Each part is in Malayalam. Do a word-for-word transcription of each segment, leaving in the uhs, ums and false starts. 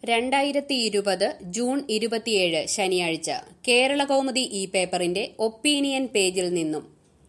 രണ്ടായിരത്തി ഇരുപത് ജൂൺ ഇരുപത്തിയേഴ് ശനിയാഴ്ച കേരളകൗമുദി ഈ പേപ്പറിന്റെ ഒപ്പീനിയൻ പേജിൽ നിന്നും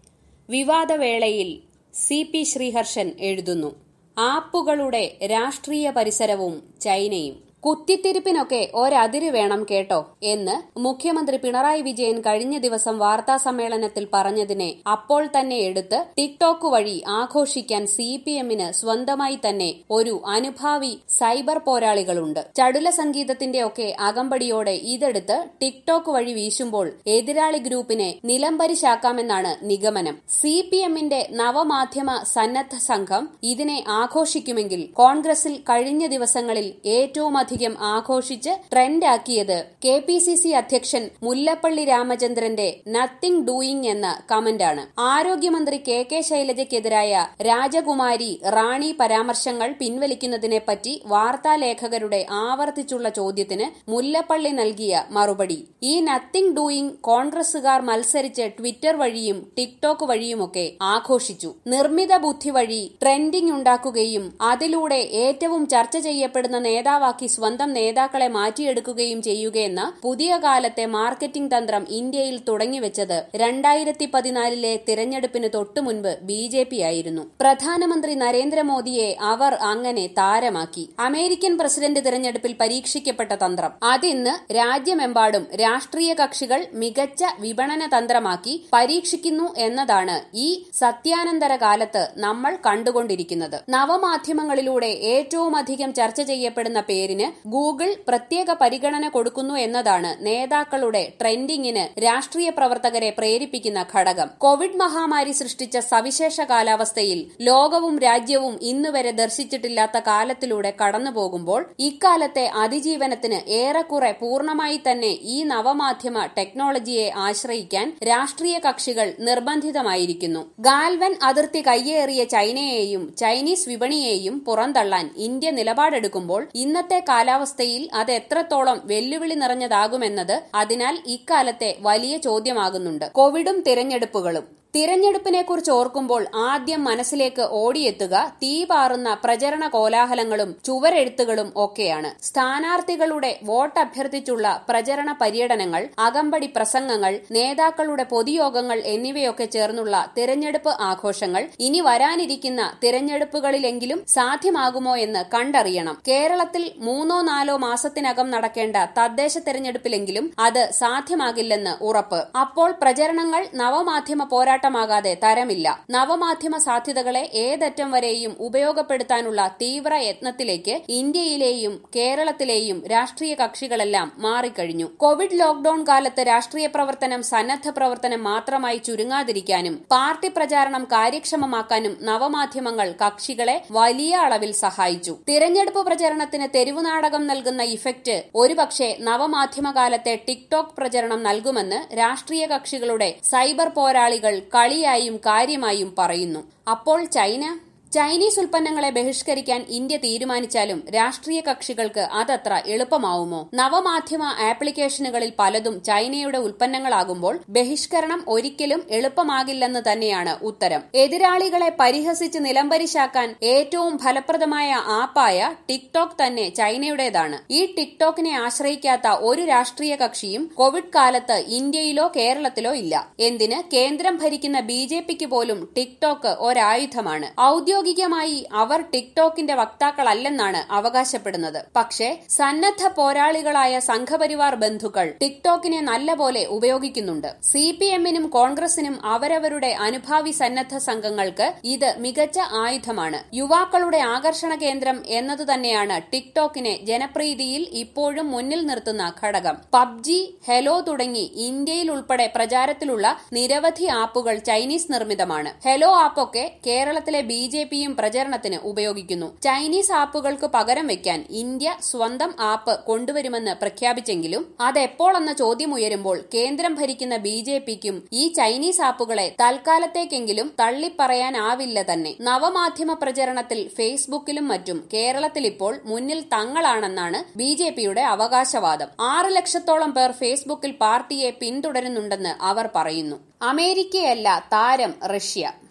വിവാദവേളയിൽ സി പി ശ്രീഹർഷൻ എഴുതുന്നു. ആപ്പുകളുടെ രാഷ്ട്രീയ പരിസരവും ചൈനയും. കുത്തിത്തിരിപ്പിനൊക്കെ ഒരതിര് വേണം കേട്ടോ എന്ന് മുഖ്യമന്ത്രി പിണറായി വിജയൻ കഴിഞ്ഞ ദിവസം വാർത്താസമ്മേളനത്തിൽ പറഞ്ഞതിനെ അപ്പോൾ തന്നെ എടുത്ത് ടിക്ടോക്ക് വഴി ആഘോഷിക്കാൻ സി പി എമ്മിന് സ്വന്തമായി തന്നെ ഒരു അനുഭാവി സൈബർ പോരാളികളുണ്ട്. ചടുല സംഗീതത്തിന്റെ ഒക്കെ അകമ്പടിയോടെ ഇതെടുത്ത് ടിക്ടോക്ക് വഴി വീശുമ്പോൾ എതിരാളി ഗ്രൂപ്പിനെ നിലംപരിശാക്കാമെന്നാണ് നിഗമനം. സി പി എമ്മിന്റെ നവമാധ്യമ സന്നദ്ധ സംഘം ഇതിനെ ആഘോഷിക്കുമെങ്കിൽ കോൺഗ്രസിൽ കഴിഞ്ഞ ദിവസങ്ങളിൽ ഏറ്റവും അധികം ആഘോഷിച്ച് ട്രെൻഡാക്കിയത് കെ പി സി സി അധ്യക്ഷൻ മുല്ലപ്പള്ളി രാമചന്ദ്രന്റെ നത്തിങ് ഡൂയിങ് എന്ന കമന്റാണ്. ആരോഗ്യമന്ത്രി കെ കെ ശൈലജയ്ക്കെതിരായ രാജകുമാരി റാണി പരാമർശങ്ങൾ പിൻവലിക്കുന്നതിനെപ്പറ്റി വാർത്താലേഖകരുടെ ആവർത്തിച്ചുള്ള ചോദ്യത്തിന് മുല്ലപ്പള്ളി നൽകിയ മറുപടി. ഈ നത്തിങ് ഡൂയിങ് കോൺഗ്രസുകാർ മത്സരിച്ച് ട്വിറ്റർ വഴിയും ടിക്ടോക്ക് വഴിയുമൊക്കെ ആഘോഷിച്ചു. നിർമ്മിത ബുദ്ധി വഴി ട്രെൻഡിംഗ് ഉണ്ടാക്കുകയും അതിലൂടെ ഏറ്റവും ചർച്ച ചെയ്യപ്പെടുന്ന നേതാവാക്കി സ്വന്തം നേതാക്കളെ മാറ്റിയെടുക്കുകയും ചെയ്യുകയെന്ന പുതിയ കാലത്തെ മാർക്കറ്റിംഗ് തന്ത്രം ഇന്ത്യയിൽ തുടങ്ങിവെച്ചത് രണ്ടായിരത്തി പതിനാലിലെ തിരഞ്ഞെടുപ്പിന് തൊട്ടുമുൻപ് ബി ജെ പി ആയിരുന്നു. പ്രധാനമന്ത്രി നരേന്ദ്രമോദിയെ അവർ അങ്ങനെ താരമാക്കി. അമേരിക്കൻ പ്രസിഡന്റ് തിരഞ്ഞെടുപ്പിൽ പരീക്ഷിക്കപ്പെട്ട തന്ത്രം അതിന്ന് രാജ്യമെമ്പാടും രാഷ്ട്രീയ കക്ഷികൾ മികച്ച വിപണന തന്ത്രമാക്കി പരീക്ഷിക്കുന്നു എന്നതാണ് ഈ സത്യാനന്തര കാലത്ത് നമ്മൾ കണ്ടുകൊണ്ടിരിക്കുന്നത്. നവമാധ്യമങ്ങളിലൂടെ ഏറ്റവുമധികം ചർച്ച ചെയ്യപ്പെടുന്ന പേരിന് ഗൂഗിൾ പ്രത്യേക പരിഗണന കൊടുക്കുന്നു എന്നതാണ് നേതാക്കളുടെ ട്രെൻഡിങ്ങിന് രാഷ്ട്രീയ പ്രവർത്തകരെ പ്രേരിപ്പിക്കുന്ന ഘടകം. കോവിഡ് മഹാമാരി സൃഷ്ടിച്ച സവിശേഷ കാലാവസ്ഥയിൽ ലോകവും രാജ്യവും ഇന്നുവരെ ദർശിച്ചിട്ടില്ലാത്ത കാലത്തിലൂടെ കടന്നുപോകുമ്പോൾ ഇക്കാലത്തെ അതിജീവനത്തിന് ഏറെക്കുറെ പൂർണ്ണമായി തന്നെ ഈ നവമാധ്യമ ടെക്നോളജിയെ ആശ്രയിക്കാൻ രാഷ്ട്രീയ കക്ഷികൾ നിർബന്ധിതമായിരിക്കുന്നു. ഗാൽവൻ അതിർത്തി കയ്യേറിയ ചൈനയെയും ചൈനീസ് വിപണിയെയും പുറന്തള്ളാൻ ഇന്ത്യ നിലപാടെടുക്കുമ്പോൾ ഇന്നത്തെ കാലാവസ്ഥയിൽ അത് എത്രത്തോളം വെല്ലുവിളി നിറഞ്ഞതാകുമെന്നത് അതിനാൽ ഇക്കാലത്തെ വലിയ ചോദ്യമാകുന്നുണ്ട്. കോവിഡും തിരഞ്ഞെടുപ്പുകളും. തിരഞ്ഞെടുപ്പിനെക്കുറിച്ച് ഓർക്കുമ്പോൾ ആദ്യം മനസ്സിലേക്ക് ഓടിയെത്തുക തീപാറുന്ന പ്രചരണ കോലാഹലങ്ങളും ചുവരെഴുത്തുകളും ഒക്കെയാണ്. സ്ഥാനാർത്ഥികളുടെ വോട്ട് അഭ്യർത്ഥിച്ചുള്ള പ്രചരണ പര്യടനങ്ങൾ, അകമ്പടി പ്രസംഗങ്ങൾ, നേതാക്കളുടെ പൊതുയോഗങ്ങൾ എന്നിവയൊക്കെ ചേർന്നുള്ള തിരഞ്ഞെടുപ്പ് ആഘോഷങ്ങൾ ഇനി വരാനിരിക്കുന്ന തിരഞ്ഞെടുപ്പുകളിലെങ്കിലും സാധ്യമാകുമോ എന്ന് കണ്ടറിയണം. കേരളത്തിൽ മൂന്നോ നാലോ മാസത്തിനകം നടക്കേണ്ട തദ്ദേശ തിരഞ്ഞെടുപ്പിലെങ്കിലും അത് സാധ്യമാകില്ലെന്ന് ഉറപ്പ്. അപ്പോൾ പ്രചരണങ്ങൾ നവമാധ്യമ പോരാട്ടം ാകാതെ തരമില്ല. നവമാധ്യമ സാധ്യതകളെ ഏതറ്റം വരെയും ഉപയോഗപ്പെടുത്താനുള്ള തീവ്ര യത്നത്തിലേക്ക് ഇന്ത്യയിലെയും കേരളത്തിലെയും രാഷ്ട്രീയ കക്ഷികളെല്ലാം മാറിക്കഴിഞ്ഞു. കോവിഡ് ലോക്ഡൌൺ കാലത്ത് രാഷ്ട്രീയ പ്രവർത്തനം സന്നദ്ധ പ്രവർത്തനം മാത്രമായി ചുരുങ്ങാതിരിക്കാനും പാർട്ടി പ്രചാരണം കാര്യക്ഷമമാക്കാനും നവമാധ്യമങ്ങൾ കക്ഷികളെ വലിയ അളവിൽ സഹായിച്ചു. തിരഞ്ഞെടുപ്പ് പ്രചരണത്തിന് തെരുവുനാടകം നൽകുന്ന ഇഫക്റ്റ് ഒരുപക്ഷെ നവമാധ്യമകാലത്തെ ടിക്ടോക്ക് പ്രചരണം നൽകുമെന്ന് രാഷ്ട്രീയ കക്ഷികളുടെ സൈബർ പോരാളികൾ കളിയായും കാര്യമായും പറയുന്നു. അപ്പോൾ ചൈന ചൈനീസ് ഉൽപ്പന്നങ്ങളെ ബഹിഷ്കരിക്കാൻ ഇന്ത്യ തീരുമാനിച്ചാലും രാഷ്ട്രീയ കക്ഷികൾക്ക് അതത്ര എളുപ്പമാവുമോ? നവമാധ്യമ ആപ്ലിക്കേഷനുകളിൽ പലതും ചൈനയുടെ ഉൽപ്പന്നങ്ങളാകുമ്പോൾ ബഹിഷ്കരണം ഒരിക്കലും എളുപ്പമാകില്ലെന്ന് തന്നെയാണ് ഉത്തരം. എതിരാളികളെ പരിഹസിച്ച് നിലംപരിശാക്കാൻ ഏറ്റവും ഫലപ്രദമായ ആപ്പായ ടിക്ടോക്ക് തന്നെ ചൈനയുടേതാണ്. ഈ ടിക്ടോക്കിനെ ആശ്രയിക്കാത്ത ഒരു രാഷ്ട്രീയ കക്ഷിയും കോവിഡ് കാലത്ത് ഇന്ത്യയിലോ കേരളത്തിലോ ഇല്ല. എന്തിന് കേന്ദ്രം ഭരിക്കുന്ന ബി ജെ പിക്ക് പോലും ടിക്ടോക്ക് ഒരായുധമാണ്. ഔദ്യോഗിക ഔദ്യോഗികമായി അവർ ടിക്ടോക്കിന്റെ വക്താക്കളല്ലെന്നാണ് അവകാശപ്പെടുന്നത്. പക്ഷേ സന്നദ്ധ പോരാളികളായ സംഘപരിവാർ ബന്ധുക്കൾ ടിക്ടോക്കിനെ നല്ലപോലെ ഉപയോഗിക്കുന്നുണ്ട്. സി പി എമ്മിനും കോൺഗ്രസിനും അവരവരുടെ അനുഭാവി സന്നദ്ധ സംഘങ്ങൾക്ക് ഇത് മികച്ച ആയുധമാണ്. യുവാക്കളുടെ ആകർഷണ കേന്ദ്രം എന്നതുതന്നെയാണ് ടിക്ടോക്കിനെ ജനപ്രീതിയിൽ ഇപ്പോഴും മുന്നിൽ നിർത്തുന്ന ഘടകം. പബ്ജി, ഹെലോ തുടങ്ങി ഇന്ത്യയിൽ ഉൾപ്പെടെ പ്രചാരത്തിലുള്ള നിരവധി ആപ്പുകൾ ചൈനീസ് നിർമ്മിതമാണ്. ഹെലോ ആപ്പൊക്കെ കേരളത്തിലെ ബി ജെ പിയും പ്രചരണത്തിന് ഉപയോഗിക്കുന്നു. ചൈനീസ് ആപ്പുകൾക്ക് പകരം വയ്ക്കാൻ ഇന്ത്യ സ്വന്തം ആപ്പ് കൊണ്ടുവരുമെന്ന് പ്രഖ്യാപിച്ചെങ്കിലും അതെപ്പോഴെന്ന ചോദ്യമുയരുമ്പോൾ കേന്ദ്രം ഭരിക്കുന്ന ബി ജെ പിക്കും ഈ ചൈനീസ് ആപ്പുകളെ തൽക്കാലത്തേക്കെങ്കിലും തള്ളിപ്പറയാനാവില്ല തന്നെ. നവമാധ്യമ പ്രചരണത്തിൽ ഫേസ്ബുക്കിലും മറ്റും കേരളത്തിലിപ്പോൾ മുന്നിൽ തങ്ങളാണെന്നാണ് ബി ജെ പിയുടെ അവകാശവാദം. ആറ് ലക്ഷത്തോളം പേർ ഫേസ്ബുക്കിൽ പാർട്ടിയെ പിന്തുടരുന്നുണ്ടെന്ന് അവർ പറയുന്നു. അമേരിക്കയല്ല താരം റഷ്യ.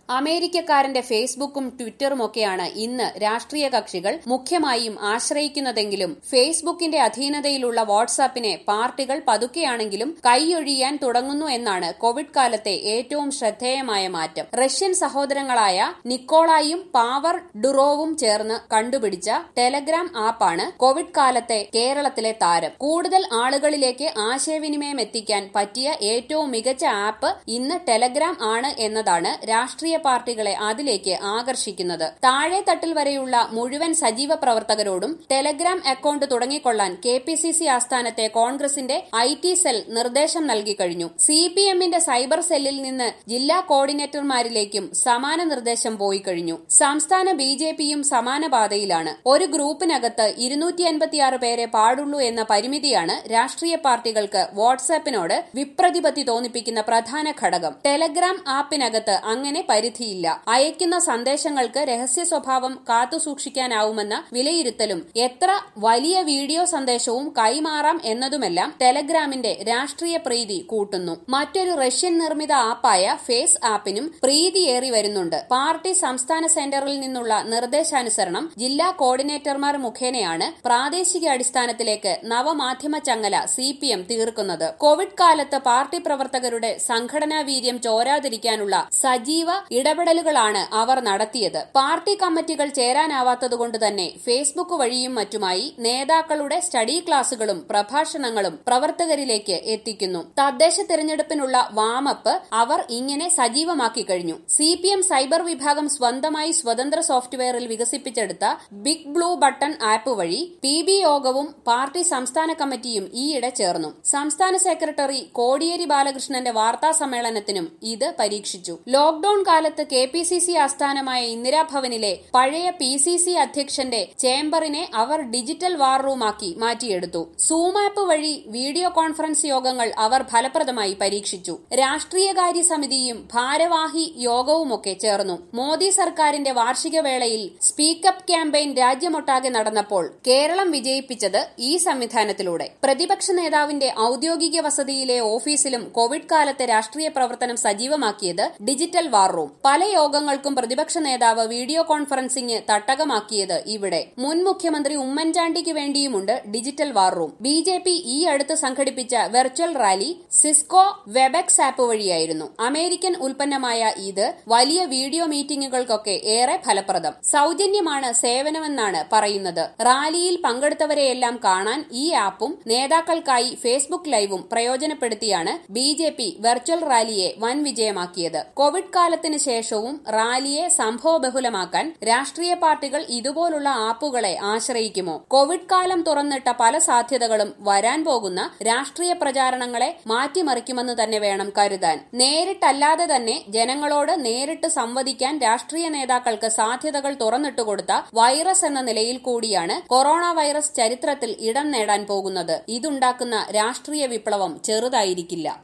അമേരിക്കക്കാരന്റെ ഫേസ്ബുക്കും ട്വിറ്ററുമൊക്കെയാണ് ഇന്ന് രാഷ്ട്രീയ കക്ഷികൾ മുഖ്യമായും ആശ്രയിക്കുന്നതെങ്കിലും ഫേസ്ബുക്കിന്റെ അധീനതയിലുള്ള വാട്സാപ്പിനെ പാർട്ടികൾ പതുക്കെയാണെങ്കിലും കൈയൊഴിയാൻ തുടങ്ങുന്നു എന്നാണ് കോവിഡ് കാലത്തെ ഏറ്റവും ശ്രദ്ധേയമായ മാറ്റം. റഷ്യൻ സഹോദരങ്ങളായ നിക്കോളായും പാവർ ഡുറോവും ചേർന്ന് കണ്ടുപിടിച്ച ടെലഗ്രാം ആപ്പാണ് കോവിഡ് കാലത്തെ കേരളത്തിലെ താരം. കൂടുതൽ ആളുകളിലേക്ക് ആശയവിനിമയം എത്തിക്കാൻ പറ്റിയ ഏറ്റവും മികച്ച ആപ്പ് ഇന്ന് ടെലഗ്രാം ആണ് എന്നതാണ് രാഷ്ട്രീയ പാർട്ടികളെ അതിലേക്ക് ആകർഷിക്കുന്നത്. താഴെ തട്ടിൽ വരെയുള്ള മുഴുവൻ സജീവ പ്രവർത്തകരോടും ടെലഗ്രാം അക്കൌണ്ട് തുടങ്ങിക്കൊള്ളാൻ കെ പി സി സി ആസ്ഥാനത്തെ കോൺഗ്രസിന്റെ ഐ ടി സെൽ നിർദ്ദേശം നൽകിക്കഴിഞ്ഞു. സി പി എമ്മിന്റെ സൈബർ സെല്ലിൽ നിന്ന് ജില്ലാ കോർഡിനേറ്റർമാരിലേക്കും സമാന നിർദ്ദേശം പോയി കഴിഞ്ഞു. സംസ്ഥാന ബി ജെ പിയും സമാന പാതയിലാണ്. ഒരു ഗ്രൂപ്പിനകത്ത് ഇരുന്നൂറ്റി അൻപത്തിയാറ് പേരെ പാടുള്ളൂ എന്ന പരിമിതിയാണ് രാഷ്ട്രീയ പാർട്ടികൾക്ക് വാട്സാപ്പിനോട് വിപ്രതിപത്തി തോന്നിപ്പിക്കുന്ന പ്രധാന ഘടകം. ടെലഗ്രാം ആപ്പിനകത്ത് അങ്ങനെ പരിധിയില്ല. അയക്കുന്ന സന്ദേശങ്ങൾക്ക് രഹസ്യ സ്വഭാവം കാത്തുസൂക്ഷിക്കാനാവുമെന്ന വിലയിരുത്തലും എത്ര വലിയ വീഡിയോ സന്ദേശവും കൈമാറാം എന്നതുമെല്ലാം ടെലഗ്രാമിന്റെ രാഷ്ട്രീയ പ്രീതി കൂട്ടുന്നു. മറ്റൊരു റഷ്യൻ നിർമ്മിത ആപ്പായ ഫേസ് ആപ്പിനും പ്രീതിയേറി വരുന്നുണ്ട്. പാർട്ടി സംസ്ഥാന സെന്ററിൽ നിന്നുള്ള നിർദ്ദേശാനുസരണം ജില്ലാ കോർഡിനേറ്റർമാർ മുഖേനയാണ് പ്രാദേശിക അടിസ്ഥാനത്തിലേക്ക് നവമാധ്യമ ചങ്ങല സി പി എം തീർക്കുന്നത്. കോവിഡ് കാലത്ത് പാർട്ടി പ്രവർത്തകരുടെ സംഘടനാ വീര്യം ചോരാതിരിക്കാനുള്ള സജീവ ഇടപെടലുകളാണ് അവർ നടത്തിയത്. പാർട്ടി കമ്മിറ്റികൾ ചേരാനാവാത്തതുകൊണ്ട് തന്നെ ഫേസ്ബുക്ക് വഴിയും മറ്റുമായി നേതാക്കളുടെ സ്റ്റഡി ക്ലാസുകളും പ്രഭാഷണങ്ങളും പ്രവർത്തകരിലേക്ക് എത്തിക്കുന്നു. തദ്ദേശ തെരഞ്ഞെടുപ്പിനുള്ള വാമപ്പ് അവർ ഇങ്ങനെ സജീവമാക്കി കഴിഞ്ഞു. സി പി എം സൈബർ വിഭാഗം സ്വന്തമായി സ്വതന്ത്ര സോഫ്റ്റ്വെയറിൽ വികസിപ്പിച്ചെടുത്ത ബിഗ് ബ്ലൂ ബട്ടൺ ആപ്പ് വഴി പി ബി യോഗവും പാർട്ടി സംസ്ഥാന കമ്മിറ്റിയും ഈയിടെ ചേർന്നു. സംസ്ഥാന സെക്രട്ടറി കോടിയേരി ബാലകൃഷ്ണന്റെ വാർത്താ സമ്മേളനത്തിനും ഇത് പരീക്ഷിച്ചു. ലോക്ഡൌൺ കാലത്ത് കെ പി സി സി ആസ്ഥാനമായ ഇന്ദിരാഭവനിലെ പഴയ പി സി സി അധ്യക്ഷന്റെ ചേംബറിനെ അവർ ഡിജിറ്റൽ വാർ റൂമാക്കി മാറ്റിയെടുത്തു. സൂം ആപ്പ് വഴി വീഡിയോ കോൺഫറൻസ് യോഗങ്ങൾ അവർ ഫലപ്രദമായി പരീക്ഷിച്ചു. രാഷ്ട്രീയകാര്യ സമിതിയും ഭാരവാഹി യോഗവുമൊക്കെ ചേർന്നു. മോദി സർക്കാരിന്റെ വാർഷിക വേളയിൽ സ്പീക്കപ്പ് ക്യാമ്പയിൻ രാജ്യമൊട്ടാകെ നടന്നപ്പോൾ കേരളം വിജയിപ്പിച്ചത് ഈ സംവിധാനത്തിലൂടെ. പ്രതിപക്ഷ നേതാവിന്റെ ഔദ്യോഗിക വസതിയിലെ ഓഫീസിലും കോവിഡ് കാലത്തെ രാഷ്ട്രീയ പ്രവർത്തനം സജീവമാക്കിയത് ഡിജിറ്റൽ വാർ റൂം. പല യോഗങ്ങൾക്കും പ്രതിപക്ഷ നേതാവ് വീഡിയോ കോൺഫറൻസിംഗ് തട്ടകമാക്കിയത് ഇവിടെ. മുൻ മുഖ്യമന്ത്രി ഉമ്മൻചാണ്ടിക്ക് വേണ്ടിയുമുണ്ട് digital war room. B J P ഈ അടുത്ത് സംഘടിപ്പിച്ച virtual rally Cisco Webex app വഴിയായിരുന്നു. അമേരിക്കൻ ഉൽപ്പന്നമായ ഇത് വലിയ വീഡിയോ മീറ്റിംഗുകൾക്കൊക്കെ ഏറെ ഫലപ്രദം. സൌജന്യമാണ് സേവനമെന്നാണ് പറയുന്നത്. റാലിയിൽ പങ്കെടുത്തവരെയെല്ലാം കാണാൻ ഈ ആപ്പും നേതാക്കൾക്കായി ഫേസ്ബുക്ക് ലൈവും പ്രയോജനപ്പെടുത്തിയാണ് ബി ജെ പി വെർച്വൽ റാലിയെ വൻ വിജയമാക്കിയത്. കോവിഡ് കാലത്തിന് ശേഷവും റാലിയെ സംഭവബഹുലമാക്കാൻ രാഷ്ട്രീയ പാർട്ടികൾ ഇതുപോലുള്ള ആപ്പുകളെ ആശ്രയിക്കുമോ? കോവിഡ് കാലം തുറന്നിട്ട പല സാധ്യതകളും വരാൻ പോകുന്ന രാഷ്ട്രീയ പ്രചാരണങ്ങളെ മാറ്റിമറിക്കുമെന്ന് തന്നെ വേണം കരുതാൻ. നേരിട്ടല്ലാതെ തന്നെ ജനങ്ങളോട് നേരിട്ട് സംവദിക്കാൻ രാഷ്ട്രീയ നേതാക്കൾക്ക് സാധ്യതകൾ തുറന്നിട്ടുകൊടുത്ത വൈറസ് എന്ന നിലയിൽ കൂടിയാണ് കൊറോണ വൈറസ് ചരിത്രത്തിൽ ഇടം നേടാൻ പോകുന്നത്. ഇതുണ്ടാക്കുന്ന രാഷ്ട്രീയ വിപ്ലവം ചെറുതായിരിക്കില്ല.